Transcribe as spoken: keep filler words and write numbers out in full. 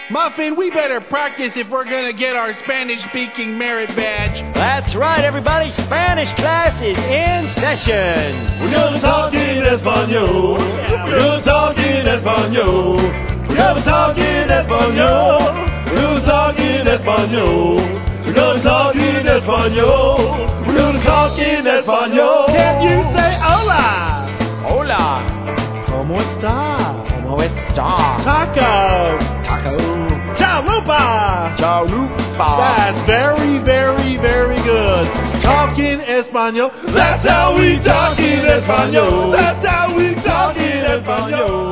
Muffin, we better practice if we're going to get our Spanish-speaking merit badge. That's right, everybody. Spanish class is in session. We're gonna talk in Espanol. We're gonna talk in Espanol. We're gonna talk in Espanol. We're gonna talk in Espanol. We're gonna talk in Espanol. We're gonna talk in Espanol. Can you say hola? Hola. ¿Cómo está? ¿Cómo está? Taco. Taco. Chalupa. Chalupa. That's very, very, very good. Talk in Espanol. That's how we talk in Espanol. That's how we talk in Espanol.